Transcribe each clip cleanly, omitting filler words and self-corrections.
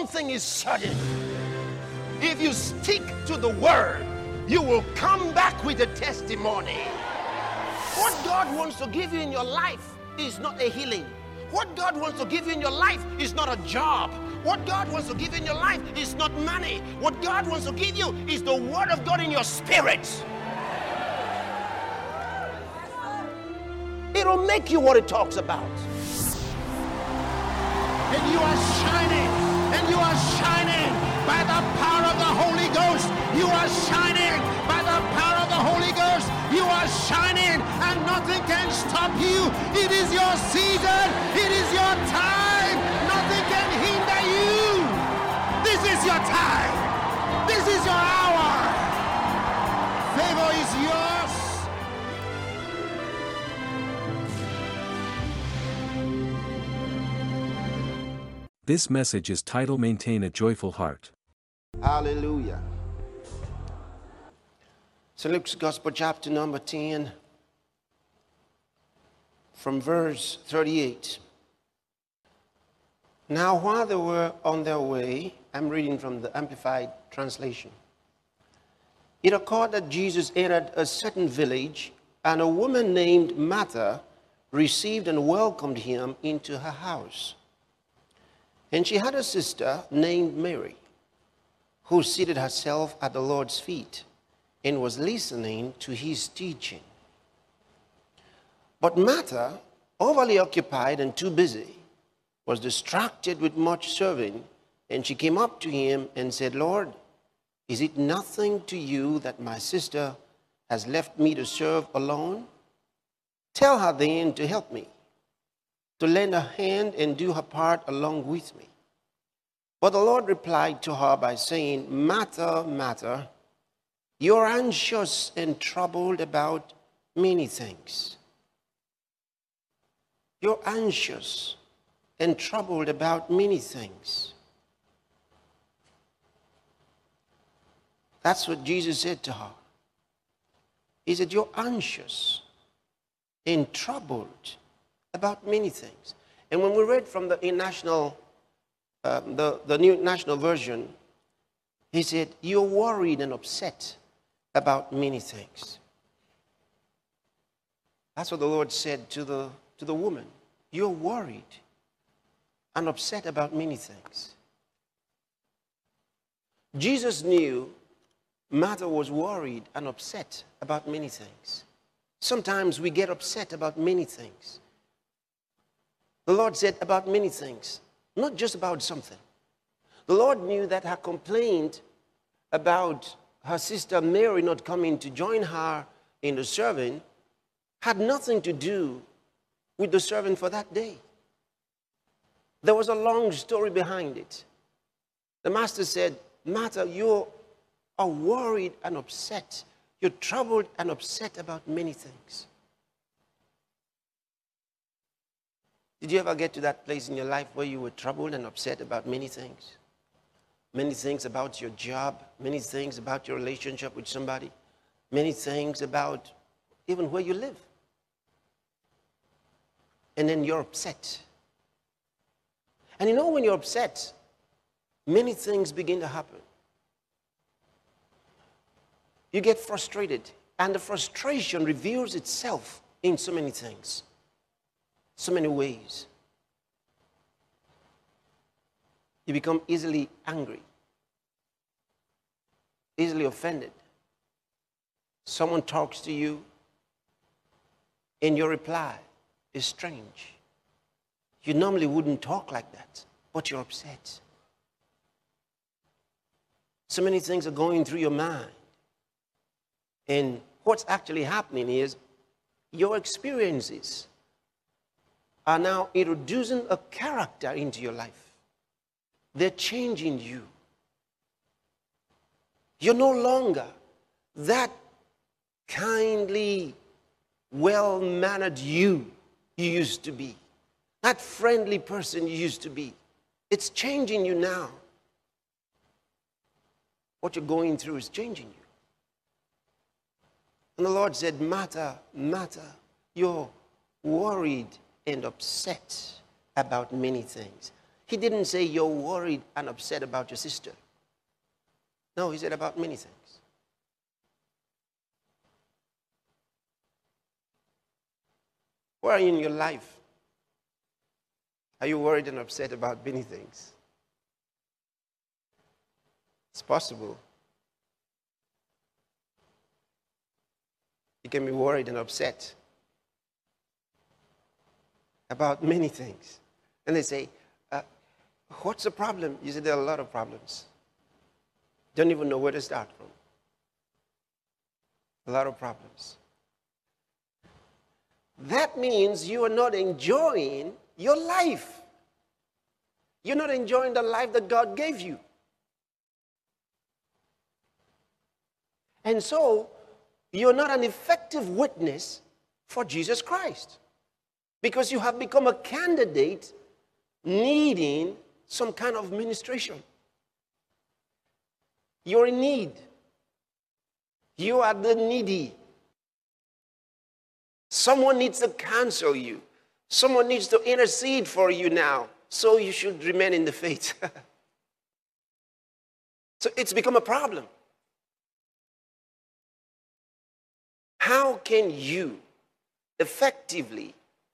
thing is certain. If you stick to the word, you will come back with a testimony. What God wants to give you in your life is not a healing. What God wants to give you in your life is not a job. What God wants to give you in your life is not money. What God wants to give you is the word of God in your spirit. It'll make you what it talks about. And you are shining. And you are shining by the power of the Holy Ghost. You are shining by the power of the Holy Ghost. You are shining and nothing can stop you. It is your season. It is your time. Nothing can hinder you. This is your time. This is your hour. Favor is yours. This message is titled Maintain a Joyful Heart. Hallelujah. St. Luke's Gospel, chapter number 10, from verse 38. Now, while they were on their way, I'm reading from the Amplified Translation. It occurred that Jesus entered a certain village, and a woman named Martha received and welcomed him into her house. And she had a sister named Mary, who seated herself at the Lord's feet and was listening to his teaching. But Martha, overly occupied and too busy, was distracted with much serving, and she came up to him and said, Lord, is it nothing to you that my sister has left me to serve alone? Tell her then to help me, to lend a hand and do her part along with me. But the Lord replied to her by saying, Martha, Martha, you're anxious and troubled about many things. You're anxious and troubled about many things. That's what Jesus said to her. He said, you're anxious and troubled about many things. And when we read from the New National Version, he said, you're worried and upset about many things. That's what the Lord said to the woman. You're worried and upset about many things. Jesus knew Martha was worried and upset about many things. Sometimes we get upset about many things. The Lord said about many things, not just about something. The Lord knew that her complaint about her sister Mary not coming to join her in the serving had nothing to do with the serving for that day. There was a long story behind it. The master said, Martha, you are worried and upset. You're troubled and upset about many things. Did you ever get to that place in your life where you were troubled and upset about many things? Many things about your job, many things about your relationship with somebody, many things about even where you live. And then you're upset. And you know, when you're upset, many things begin to happen. You get frustrated, and the frustration reveals itself in so many things, so many ways. You become easily angry, easily offended. Someone talks to you, and your reply is strange. You normally wouldn't talk like that, but you're upset. So many things are going through your mind. And what's actually happening is your experiences are now introducing a character into your life. They're changing you. You're no longer that kindly, well-mannered you used to be. That friendly person you used to be. It's changing you now. What you're going through is changing you. And the Lord said, Martha, Martha, you're worried and upset about many things. He didn't say you're worried and upset about your sister. No, he said about many things. Where are you in your life? Are you worried and upset about many things? It's possible. You can be worried and upset about many things. And they say, what's the problem? You say, there are a lot of problems. Don't even know where to start from. A lot of problems. That means you are not enjoying your life. You're not enjoying the life that God gave you. And so, you're not an effective witness for Jesus Christ because you have become a candidate needing some kind of ministration. You're in need. You are the needy. Someone needs to counsel you. Someone needs to intercede for you now. So you should remain in the faith. So it's become a problem. How can you effectively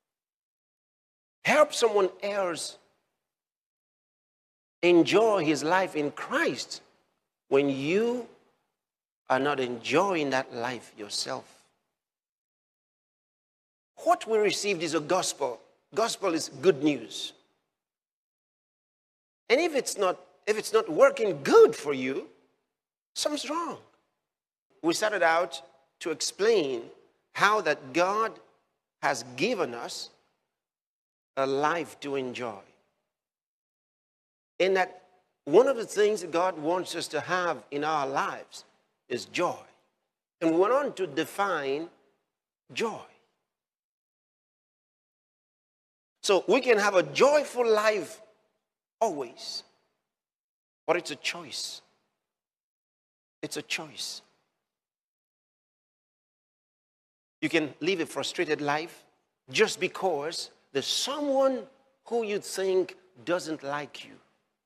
help someone else enjoy his life in Christ when you are not enjoying that life yourself? What we received is a gospel. Gospel is good news. And if it's not working good for you, something's wrong. We started out to explain how that God has given us a life to enjoy. And that one of the things that God wants us to have in our lives is joy. And we went on to define joy. So we can have a joyful life always, but it's a choice. It's a choice. You can live a frustrated life just because there's someone who you think doesn't like you.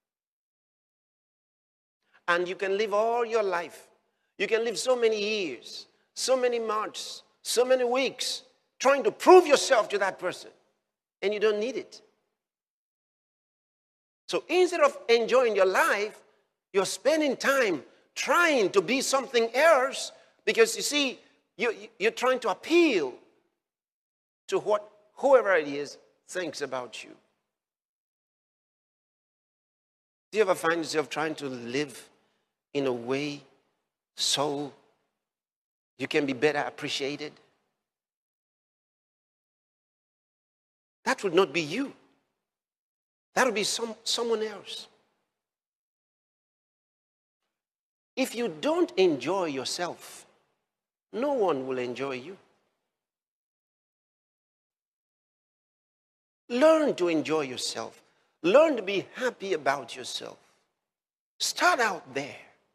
And you can live all your life. You can live so many years, so many months, so many weeks trying to prove yourself to that person. And you don't need it. So instead of enjoying your life, you're spending time trying to be something else because you see, you're trying to appeal to what whoever it is thinks about you. Do you ever find yourself trying to live in a way so you can be better appreciated? That would not be you. That would be someone else. If you don't enjoy yourself, no one will enjoy you. Learn to enjoy yourself. Learn to be happy about yourself. Start out there.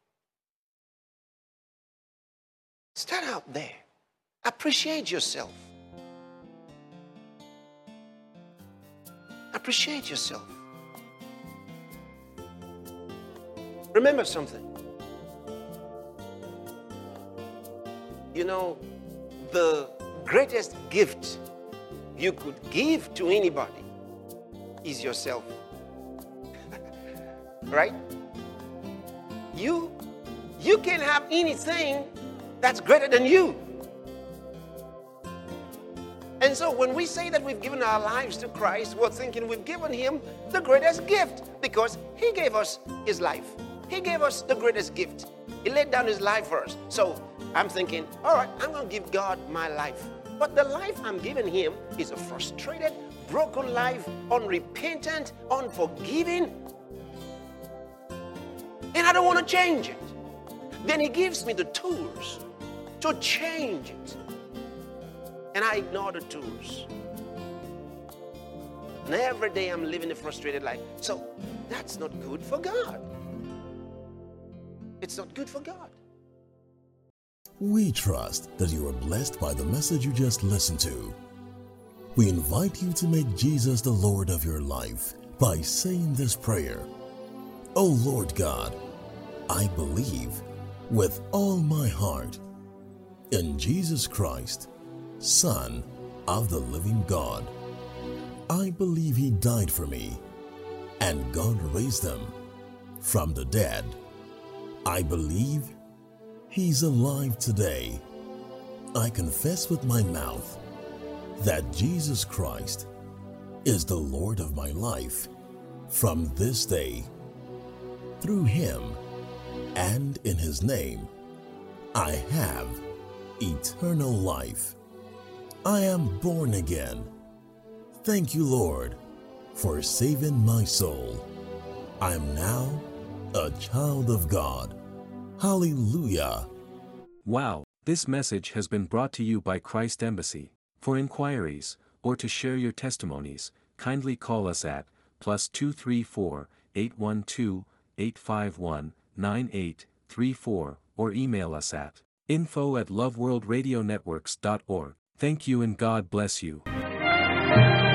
Start out there. Appreciate yourself. Appreciate yourself. Remember something. You know, the greatest gift you could give to anybody is yourself. Right? You can't have anything that's greater than you. And so when we say that we've given our lives to Christ, we're thinking we've given him the greatest gift because he gave us his life. He gave us the greatest gift. He laid down his life for us. So I'm thinking, all right, I'm going to give God my life. But the life I'm giving him is a frustrated, broken life, unrepentant, unforgiving. And I don't want to change it. Then he gives me the tools to change it. And I ignore the tools. And every day I'm living a frustrated life. So that's not good for God. It's not good for God. We trust that you are blessed by the message you just listened to. We invite you to make Jesus the Lord of your life by saying this prayer. O Lord God, I believe with all my heart in Jesus Christ, Son of the living God. I believe He died for me, and God raised Him from the dead. I believe He's alive today. I confess with my mouth that Jesus Christ is the Lord of my life from this day. Through Him and in His name, I have eternal life. I am born again. Thank you, Lord, for saving my soul. I am now a child of God. Hallelujah. Wow, this message has been brought to you by Christ Embassy. For inquiries, or to share your testimonies, kindly call us at +234 812 851 9834 or email us at info@loveworldradionetworks.org. Thank you and God bless you.